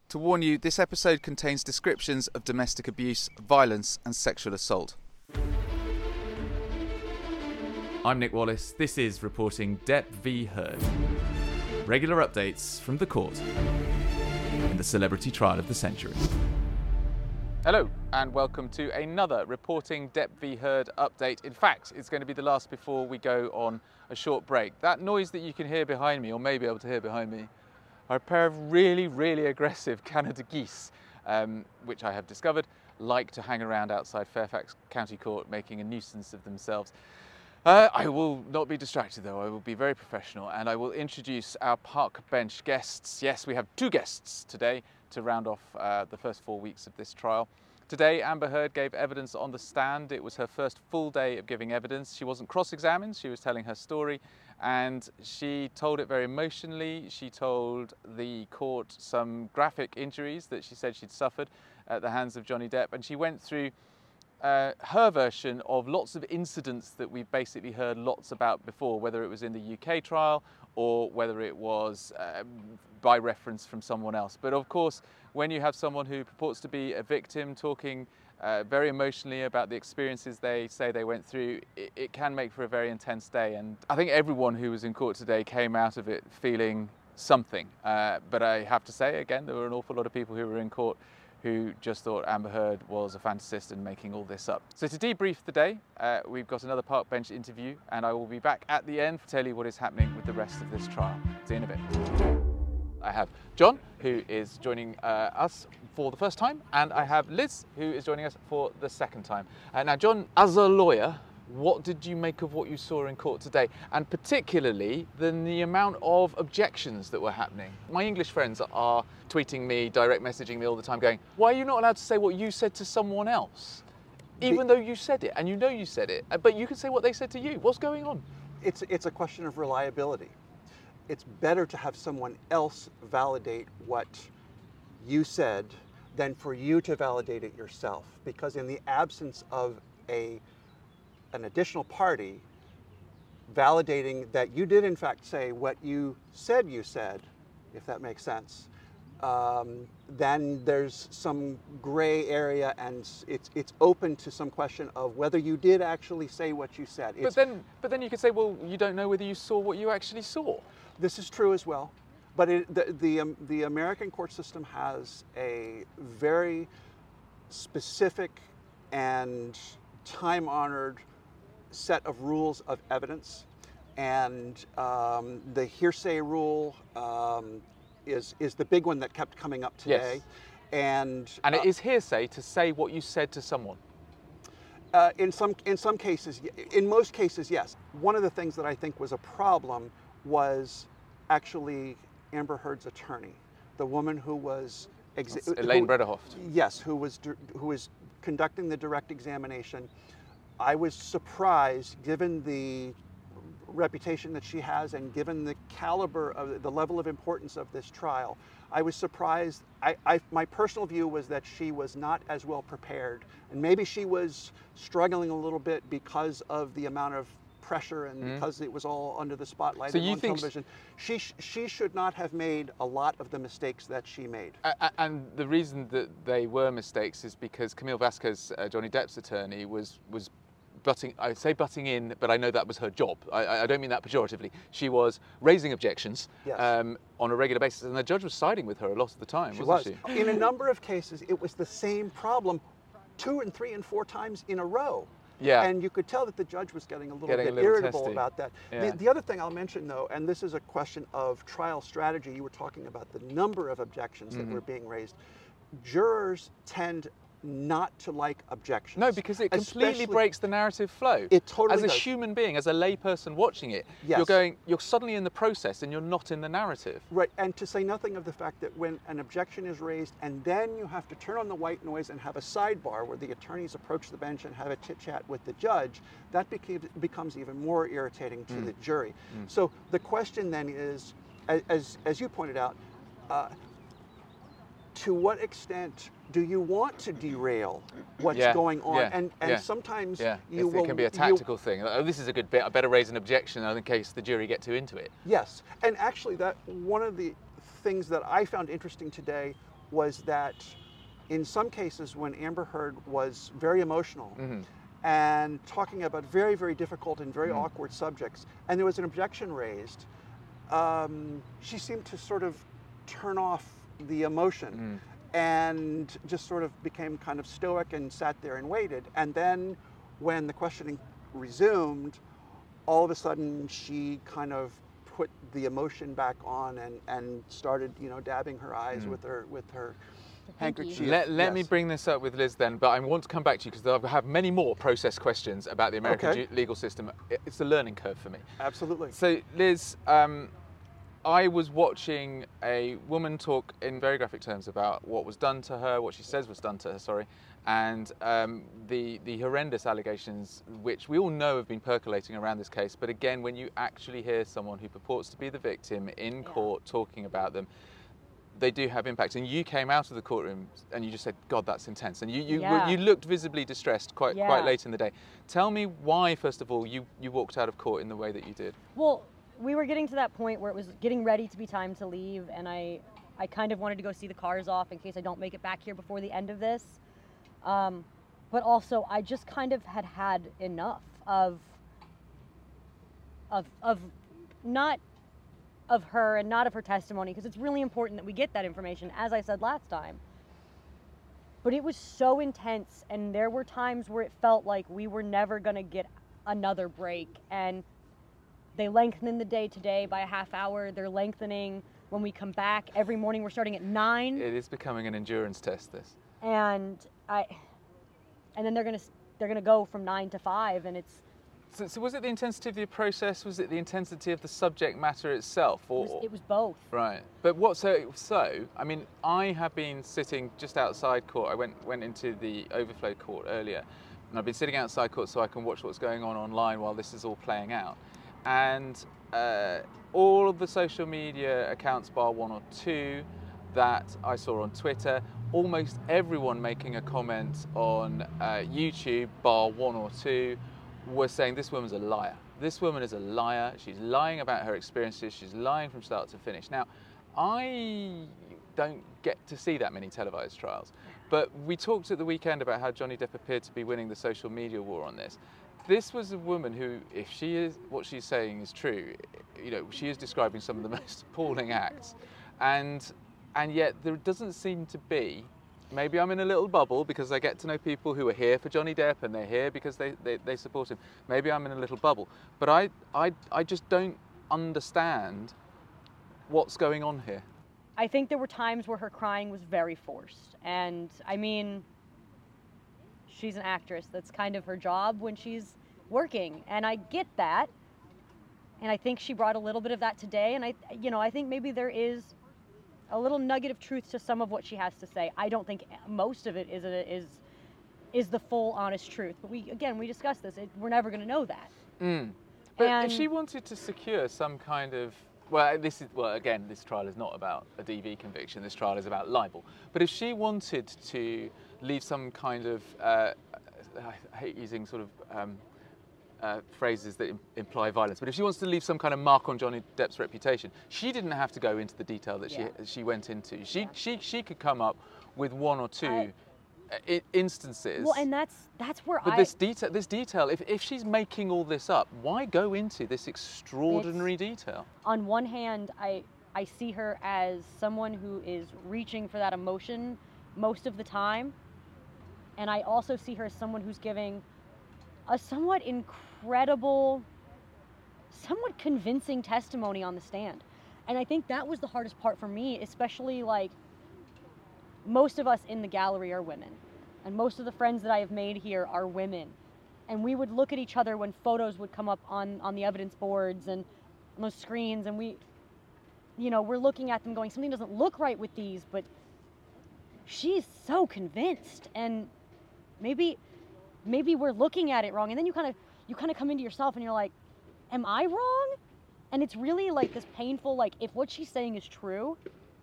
To warn you, this episode contains descriptions of domestic abuse, violence and sexual assault. I'm Nick Wallace. This is Reporting Depp v Heard. Regular updates from the court in the celebrity trial of the century. Hello and welcome to another Reporting Depp v Heard update. In fact, it's going to be the last before we go on a short break. That noise that you can hear behind me, or may be able to hear behind me, are a pair of really aggressive Canada geese, which I have discovered like to hang around outside Fairfax County Court making a nuisance of themselves. I will not be distracted though, I will be very professional and I will introduce our park bench guests. Yes, we have two guests today to round off the first 4 weeks of this trial. Today, Amber Heard gave evidence on the stand. It was her first full day of giving evidence. She wasn't cross-examined, she was telling her story, and she told it very emotionally. She told the court some graphic injuries that she said she'd suffered at the hands of Johnny Depp, and she went through her version of lots of incidents that we've basically heard lots about before, whether it was in the UK trial or whether it was by reference from someone else. But of course, when you have someone who purports to be a victim talking very emotionally about the experiences they say they went through, it can make for a very intense day. And I think everyone who was in court today came out of it feeling something. But I have to say, again, there were an awful lot of people who were in court who just thought Amber Heard was a fantasist and making all this up. So to debrief the day, we've got another park bench interview, and I will be back at the end to tell you what is happening with the rest of this trial. See you in a bit. I have John, who is joining us for the first time, and I have Liz, who is joining us for the second time. Now, John, as a lawyer, what did you make of what you saw in court today? And particularly the amount of objections that were happening. My English friends are tweeting me, direct messaging me all the time going, why are you not allowed to say what you said to someone else? Even though you said it, and you know you said it, but you can say what they said to you. What's going on? It's a question of reliability. It's better to have someone else validate what you said than for you to validate it yourself. Because in the absence of an additional party validating that you did in fact say what you said, if that makes sense, then there's some gray area and it's open to some question of whether you did actually say what you said. But then you could say, well, you don't know whether you saw what you actually saw. This is true as well, but the American court system has a very specific and time-honored set of rules of evidence, and the hearsay rule is the big one that kept coming up today. Yes. And it is hearsay to say what you said to someone. In some cases, in most cases, yes. One of the things that I think was a problem was actually Amber Heard's attorney, the woman who was Elaine Brederhoft. Yes, who was conducting the direct examination. I was surprised, given the reputation that she has and given the caliber of the level of importance of this trial. I was surprised. My personal view was that she was not as well prepared, and maybe she was struggling a little bit because of the amount of pressure and because it was all under the spotlight on television. She should not have made a lot of the mistakes that she made. And the reason that they were mistakes is because Camille Vasquez, Johnny Depp's attorney, was butting in, but I know that was her job. I don't mean that pejoratively. She was raising objections Yes. On a regular basis, and the judge was siding with her a lot of the time, wasn't she? In a number of cases, it was the same problem 2 and 3 and 4 times in a row. Yeah. And you could tell that the judge was getting a little irritable testy about that. Yeah. The other thing I'll mention, though, and this is a question of trial strategy, you were talking about the number of objections that were being raised. Jurors tend not to like objections. No, because it completely breaks the narrative flow. It totally does. As a does. human being, as a layperson watching it, Yes. you're suddenly in the process and you're not in the narrative. Right, and to say nothing of the fact that when an objection is raised and then you have to turn on the white noise and have a sidebar where the attorneys approach the bench and have a chit-chat with the judge, that becomes even more irritating to the jury. So the question then is, as you pointed out, to what extent do you want to derail what's going on? And sometimes you will. It can be a tactical thing. Oh, this is a good bit. I better raise an objection in case the jury get too into it. Yes, and actually, that one of the things that I found interesting today was that in some cases when Amber Heard was very emotional and talking about very, very difficult and very awkward subjects, and there was an objection raised, she seemed to sort of turn off the emotion and just sort of became kind of stoic and sat there and waited. And then when the questioning resumed, all of a sudden she kind of put the emotion back on and started, dabbing her eyes with her handkerchief. Let me bring this up with Liz then, but I want to come back to you because I have many more process questions about the American legal system. It's a learning curve for me. Absolutely. So Liz, I was watching a woman talk in very graphic terms about what was done to her, what she says was done to her, and the horrendous allegations which we all know have been percolating around this case. But again, when you actually hear someone who purports to be the victim in court talking about them, they do have impact. And you came out of the courtroom and you just said, God, that's intense. And you looked visibly distressed quite late in the day. Tell me why, first of all, you walked out of court in the way that you did. Well, we were getting to that point where it was getting ready to be time to leave, and I kind of wanted to go see the cars off in case I don't make it back here before the end of this. But also, I just kind of had enough of not of her and not of her testimony, because it's really important that we get that information, as I said last time. But it was so intense, and there were times where it felt like we were never going to get another break, and they lengthened the day today by a half hour. They're lengthening when we come back. Every morning we're starting at 9. It is becoming an endurance test, this. And then they're gonna go from 9 to 5, and it's. So was it the intensity of the process? Was it the intensity of the subject matter itself? Or? It was both. Right. But what? So I mean, I have been sitting just outside court. I went into the overflow court earlier, and I've been sitting outside court so I can watch what's going on online while this is all playing out. And all of the social media accounts, bar one or two, that I saw on Twitter, almost everyone making a comment on YouTube, bar one or two, was saying this woman's a liar. This woman is a liar. She's lying about her experiences. She's lying from start to finish. Now, I don't get to see that many televised trials, but we talked at the weekend about how Johnny Depp appeared to be winning the social media war on this. This was a woman who, if what she's saying is true, she is describing some of the most appalling acts, and yet there doesn't seem to be. Maybe I'm in a little bubble because I get to know people who are here for Johnny Depp and they're here because they support him. Maybe I'm in a little bubble, but I just don't understand what's going on here. I think there were times where her crying was very forced, and I mean, she's an actress. That's kind of her job when she's working, and I get that. And I think she brought a little bit of that today, and I think maybe there is a little nugget of truth to some of what she has to say. I don't think most of it is the full honest truth. But we discussed this. We're never going to know that. But if she wanted to secure some kind of this trial is not about a DV conviction. This trial is about libel. But if she wanted to leave some kind of, I hate using sort of phrases that imply violence, but if she wants to leave some kind of mark on Johnny Depp's reputation, she didn't have to go into the detail that she went into. She could come up with one or two instances. Well, and that's where this detail, if she's making all this up, why go into this extraordinary detail? On one hand, I see her as someone who is reaching for that emotion most of the time, and I also see her as someone who's giving a somewhat incredible, somewhat convincing testimony on the stand. And I think that was the hardest part for me, especially most of us in the gallery are women, and most of the friends that I have made here are women. And we would look at each other when photos would come up on the evidence boards and on those screens, and we're looking at them going, something doesn't look right with these, but she's so convinced, and maybe we're looking at it wrong. And then you kind of come into yourself and you're like, am I wrong? And it's really this painful, if what she's saying is true,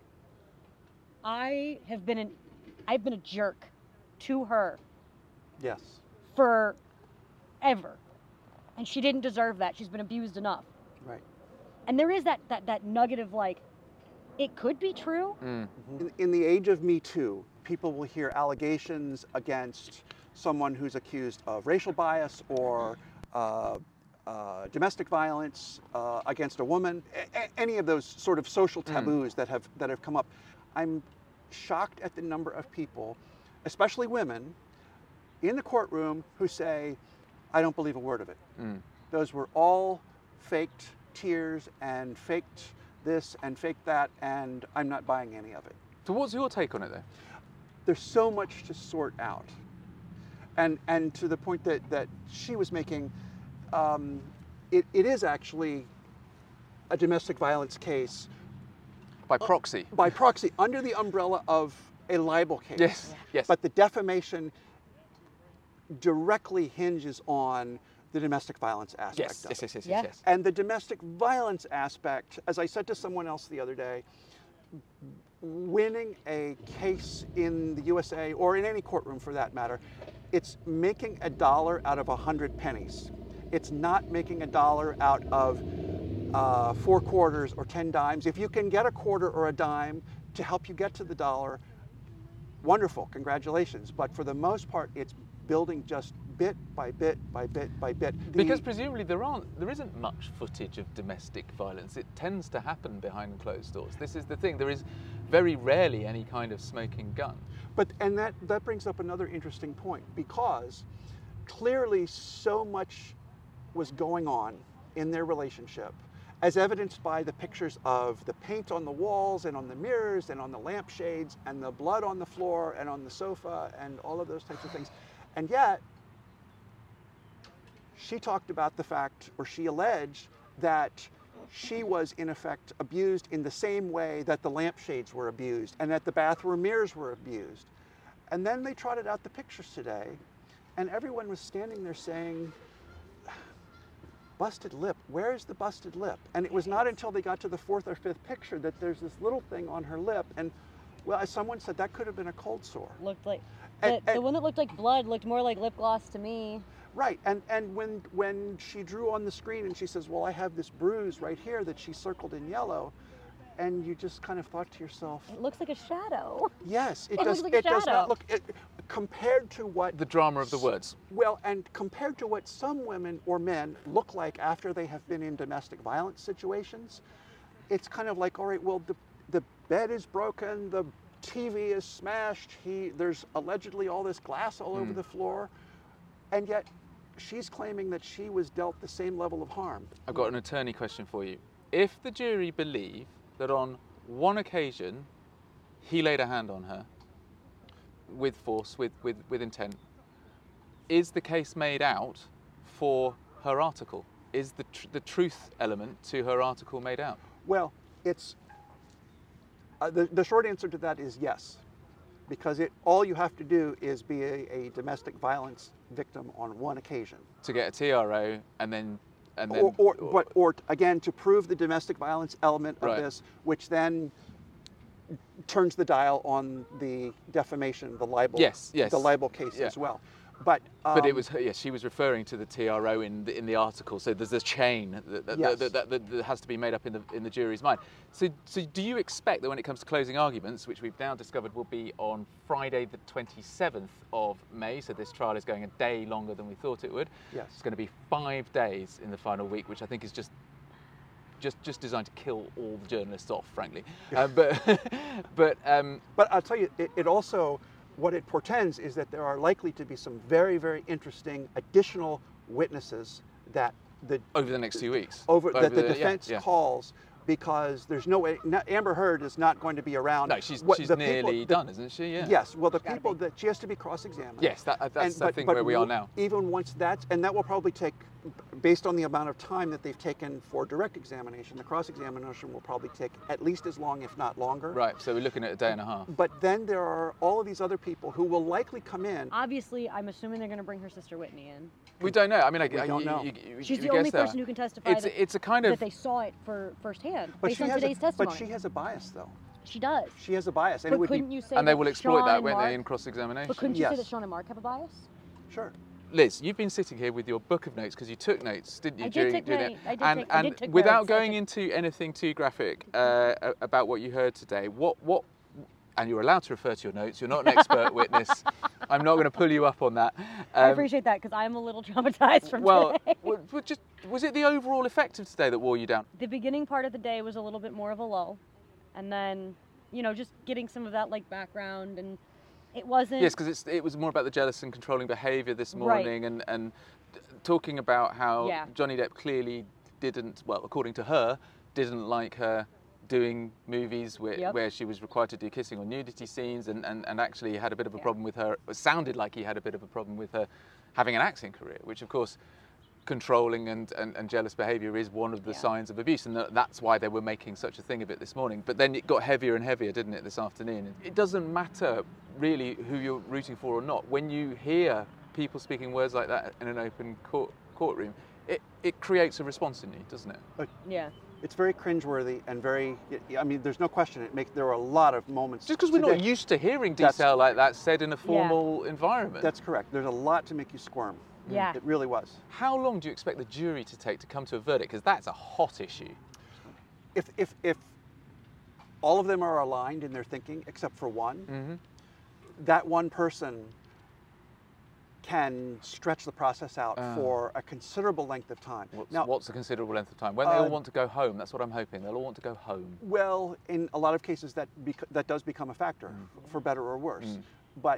I've been a jerk to her. Yes. Forever. And she didn't deserve that. She's been abused enough. Right. And there is that nugget of it could be true. In the age of Me Too, people will hear allegations against someone who's accused of racial bias or domestic violence against a woman, any of those sort of social taboos that have come up. I'm shocked at the number of people, especially women, in the courtroom who say, I don't believe a word of it. Those were all faked tears and faked this and faked that, and I'm not buying any of it. So what's your take on it though? There's so much to sort out. And to the point that she was making, it is actually a domestic violence case. By proxy? By proxy, under the umbrella of a libel case. Yes, yes. But the defamation directly hinges on the domestic violence aspect of it. Yes. And the domestic violence aspect, as I said to someone else the other day, winning a case in the USA, or in any courtroom for that matter, it's making $1 out of 100 pennies. It's not making $1 out of 4 quarters or 10 dimes. If you can get a quarter or a dime to help you get to the dollar, wonderful, congratulations. But for the most part, it's building just bit by bit by bit by bit. Because presumably there isn't much footage of domestic violence. It tends to happen behind closed doors. This is the thing. There is very rarely any kind of smoking gun. And that brings up another interesting point, because clearly so much was going on in their relationship, as evidenced by the pictures of the paint on the walls and on the mirrors and on the lampshades and the blood on the floor and on the sofa and all of those types of things. And yet, she talked about the fact, or she alleged, that she was in effect abused in the same way that the lampshades were abused and that the bathroom mirrors were abused. And then they trotted out the pictures today, and everyone was standing there saying, busted lip, where's the busted lip? And it was not until they got to the 4th or 5th picture that there's this little thing on her lip, and well, as someone said, that could have been a cold sore. Looked like And- the one that looked like blood looked more like lip gloss to me. Right, and when she drew on the screen and she says, well, I have this bruise right here that she circled in yellow, and you just kind of thought to yourself, It looks like a shadow. yes, It looks like a it does shadow. not look, compared to what, The drama of the words. well, and compared to what some women or men look like after they have been in domestic violence situations, it's kind of like, all right, well, the bed is broken, the TV is smashed, there's allegedly all this glass all over the floor, and yet she's claiming that she was dealt the same level of harm. I've got an attorney question for you. If the jury believe that on one occasion he laid a hand on her with force, with intent, is the case made out for her article? Is the truth element to her article made out? Well, it's the short answer to that is yes, because all you have to do is be a domestic violence victim on one occasion. To get a TRO and then Or again, to prove the domestic violence element of Right. this, which then turns the dial on the defamation, the libel, Yes. the libel case Yeah. as well. But it was she was referring to the TRO in the article. So there's a chain Yes. that has to be made up in the jury's mind. So do you expect that when it comes to closing arguments, which we've now discovered will be on Friday the 27th of May, so this trial is going a day longer than we thought it would. Yes. It's going to be 5 days in the final week, which I think is just designed to kill all the journalists off, frankly. But I'll tell you, it also, what it portends is that there are likely to be some very, very interesting additional witnesses that over the next 2 weeks. the defense yeah. calls, because there's no way, Amber Heard is not going to be around. No, she's The nearly people- done, isn't she? Yeah. Yes, well, the Gotta people be. that she has to be cross-examined. Yes, that's I think where we are now. Even once and that will probably take, based on the amount of time that they've taken for direct examination, the cross-examination will probably take at least as long, if not longer. Right, so we're looking at a day and a half. But then there are all of these other people who will likely come in. Obviously, I'm assuming they're going to bring her sister Whitney in. We don't know. I mean, We don't know. She's the guess only that. person who can testify It's a kind that of they saw it for firsthand, But based she on has today's testimony. But she has a bias, though. She does. She has a bias, and But it would couldn't be you say and they that will exploit Sean that, and won't Mark, they, in cross-examination? But couldn't you say Yes. that Sean and Mark have a bias? sure. Liz, you've been sitting here with your book of notes because you took notes, didn't you? I did take during notes. it? I did take without notes. going into anything too graphic about what you heard today, what and you're allowed to refer to your notes. You're not an expert witness. I'm not going to pull you up on that. I appreciate that because I'm a little traumatized from today. Was it the overall effect of today that wore you down? The beginning part of the day was a little bit more of a lull, and then, just getting some of that like background, and it wasn't. Yes, because it was more about the jealous and controlling behaviour this morning, Right. and talking about how Yeah. Johnny Depp clearly didn't, well, according to her, didn't like her doing movies where she was required to do kissing or nudity scenes, and actually had a bit of a problem with her. It sounded like he had a bit of a problem with her having an acting career, which of course controlling and jealous behaviour is one of the signs of abuse, and that's why they were making such a thing of it this morning. But then it got heavier and heavier, didn't it, this afternoon? It doesn't matter really who you're rooting for or not. When you hear people speaking words like that in an open courtroom, it creates a response in you, doesn't it? Yeah. It's very cringeworthy and very, I mean, there's no question, there were a lot of moments. Just because we're not used to hearing detail like that said in a formal environment. That's correct. There's a lot to make you squirm. Yeah. It really was. How long do you expect the jury to take to come to a verdict? Because that's a hot issue. If all of them are aligned in their thinking, except for one, Mm-hmm. that one person can stretch the process out for a considerable length of time. What's a considerable length of time? When they all want to go home, that's what I'm hoping. They'll all want to go home. Well, in a lot of cases, that does become a factor, for better or worse. But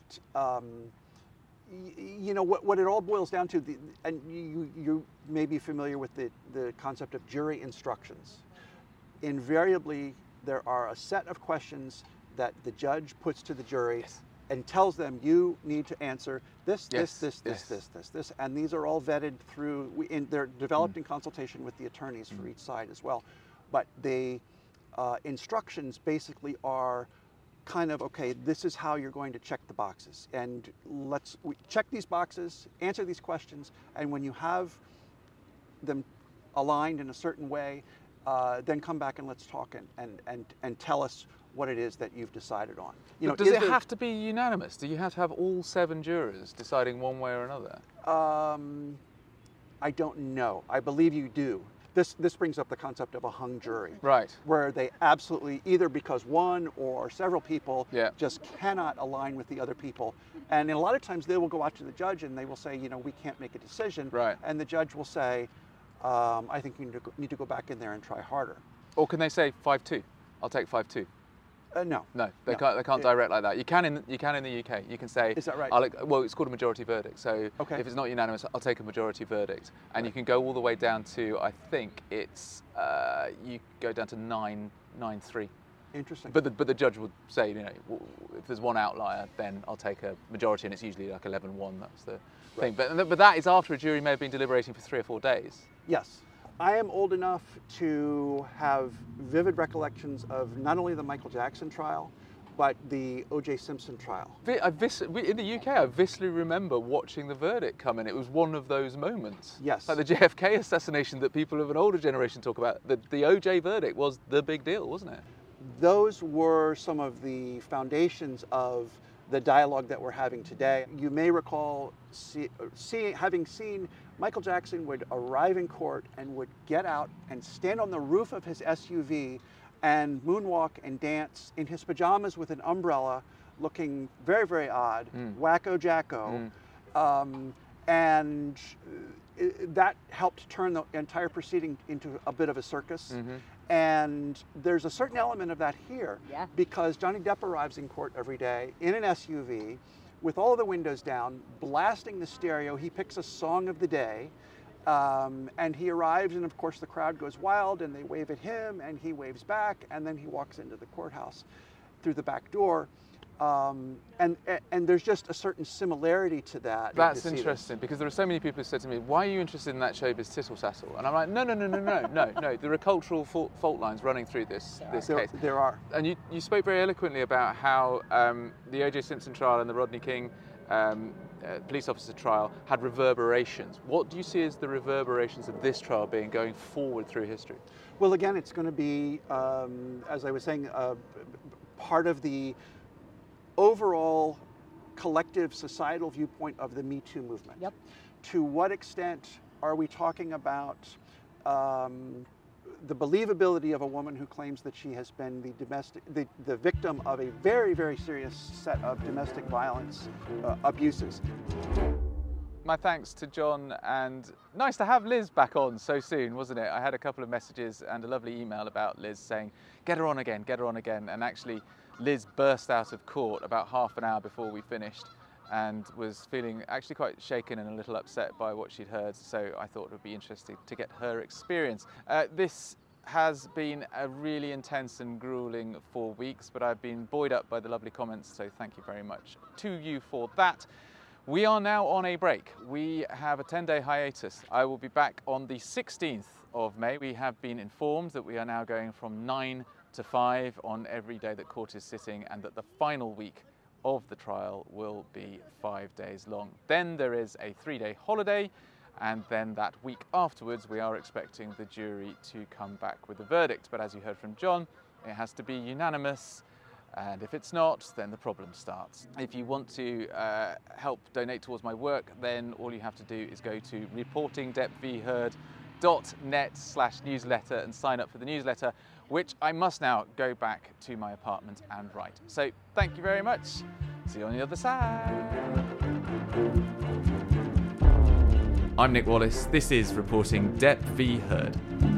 what it all boils down to, and you may be familiar with the concept of jury instructions. Invariably, there are a set of questions that the judge puts to the jury and tells them, you need to answer this, this, and these are all vetted through, they're developed in consultation with the attorneys for each side as well. But the instructions basically are kind of, okay, this is how you're going to check the boxes, and we check these boxes, answer these questions, and when you have them aligned in a certain way, then come back and let's talk and tell us what it is that you've decided on. Does it have to be unanimous? Do you have to have all 7 jurors deciding one way or another? I don't know. I believe you do. This brings up the concept of a hung jury. Right. Where they absolutely, either because one or several people just cannot align with the other people. And a lot of times they will go out to the judge and they will say, we can't make a decision. Right. And the judge will say, I think you need to go back in there and try harder. Or can they say 5-2? I'll take 5-2. No. No, they can't direct like that. You can in the UK. You can say. Is that right? Well, it's called a majority verdict. So if it's not unanimous, I'll take a majority verdict. And you can go all the way down to, I think it's you go down to 9-3. Interesting. But the judge would say, if there's one outlier, then I'll take a majority, and it's usually like 11-1. That's the thing. But that is after a jury may have been deliberating for 3 or 4 days. Yes. I am old enough to have vivid recollections of not only the Michael Jackson trial, but the O.J. Simpson trial. In the UK, I viscerally remember watching the verdict come in. It was one of those moments. Yes. Like the JFK assassination that people of an older generation talk about. The O.J. verdict was the big deal, wasn't it? Those were some of the foundations of the dialogue that we're having today. You may recall having seen Michael Jackson would arrive in court and would get out and stand on the roof of his SUV and moonwalk and dance in his pajamas with an umbrella, looking very, very odd, wacko jacko. And that helped turn the entire proceeding into a bit of a circus. And there's a certain element of that here, because Johnny Depp arrives in court every day in an SUV with all the windows down, blasting the stereo. He picks a song of the day, and he arrives, and of course the crowd goes wild, and they wave at him, and he waves back, and then he walks into the courthouse through the back door. And there's just a certain similarity to that. That's interesting, because there are so many people who said to me, why are you interested in that showbiz tittle-tattle? And I'm like, no. There are cultural fault lines running through this case. There are. And you spoke very eloquently about how the O.J. Simpson trial and the Rodney King police officer trial had reverberations. What do you see as the reverberations of this trial being going forward through history? Well, again, it's going to be, as I was saying, part of the overall collective societal viewpoint of the Me Too movement. Yep. To what extent are we talking about the believability of a woman who claims that she has been the victim of a very, very serious set of domestic violence abuses? My thanks to John, and nice to have Liz back on so soon, wasn't it? I had a couple of messages and a lovely email about Liz saying, get her on again, and actually Liz burst out of court about half an hour before we finished and was feeling actually quite shaken and a little upset by what she'd heard, so I thought it would be interesting to get her experience. This has been a really intense and grueling 4 weeks, but I've been buoyed up by the lovely comments, so thank you very much to you for that. We are now on a break. We have a 10-day hiatus. I will be back on the 16th of May. We have been informed that we are now going from 9 to 5 on every day that court is sitting, and that the final week of the trial will be 5 days long. Then there is a 3-day holiday, and then that week afterwards we are expecting the jury to come back with a verdict. But as you heard from John, it has to be unanimous. And if it's not, then the problem starts. If you want to help donate towards my work, then all you have to do is go to reportingdeppvheard.net/newsletter and sign up for the newsletter, which I must now go back to my apartment and write. So thank you very much. See you on the other side. I'm Nick Wallace. This is Reporting Depp v. Heard.